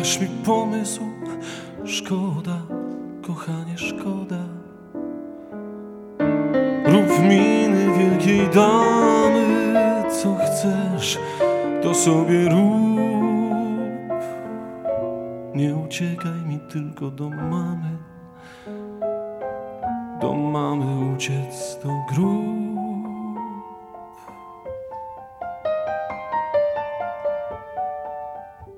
Dasz mi pomysł, szkoda, kochanie, szkoda. Rób miny wielkiej damy, co chcesz, to sobie rób. Nie uciekaj mi tylko do mamy uciec do grób.